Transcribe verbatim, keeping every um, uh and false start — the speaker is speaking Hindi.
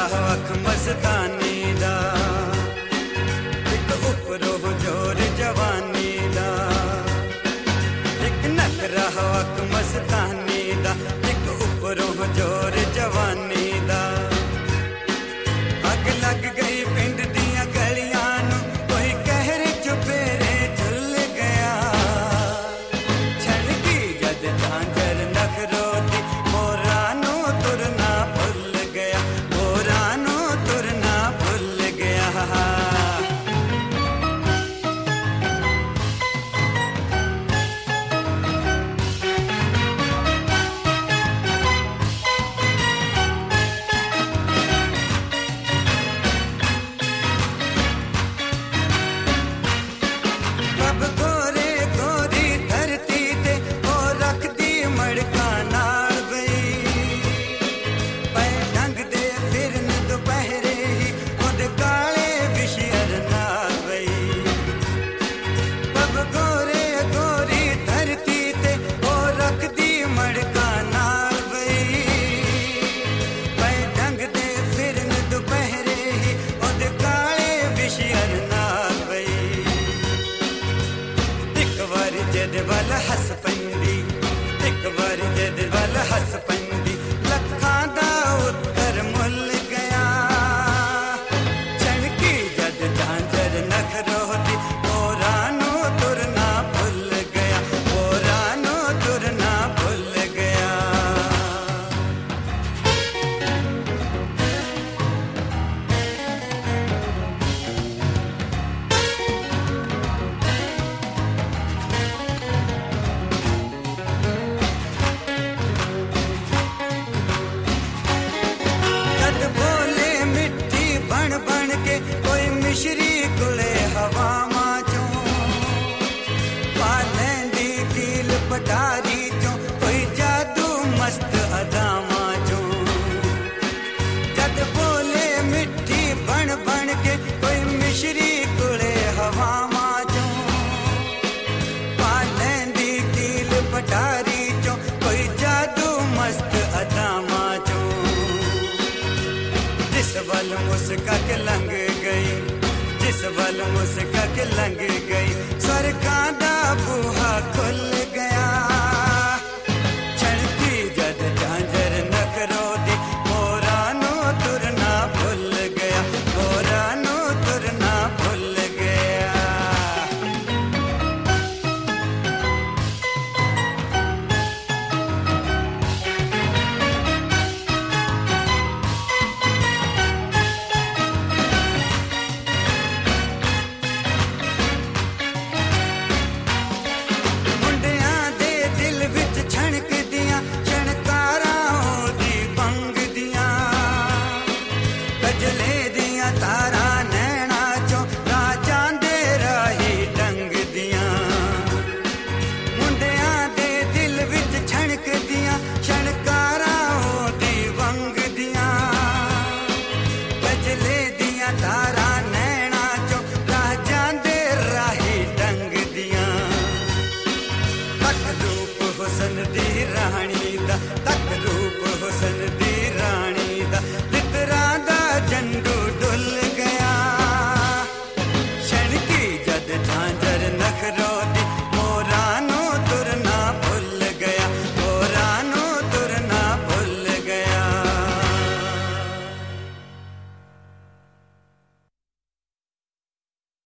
वख मस्तानी दा, एक उपरो जोर जवानी दा, एक नखरा वख मस्तानी दा, एक उपरो जोर जवानी दा। अग लग गई पिंड दियां गलियां नू, कोई कहर चुपेरे झुल गया। छलकी जद झांझर नखरो दी, मोरा नू तुरना भुल गया, मोरा नू तुरना भुल गया। जद वल हस पंदी, एक बार जद वल हस पंदी, लखां दा उत्तर मुल गया। छलकी जद झांझर नखरो दी, मोरा नू तुरना भुल गया, मोरा नू तुरना भुल गया। मिश्री कुले हवा माचों, पालेंदी कील पटारी चों, कोई जादू मस्त अदा माचों। जद बोले मिट्टी बन बन के, कोई मिश्री कुले हवा माचों, पालेंदी कील पटारी चों, कोई जादू मस्त अदा माचों। जिस वल मुस्का के लंघ गई, जिस वल मुस्का के लंघ गई, स्वर्गां दा बूहा खुल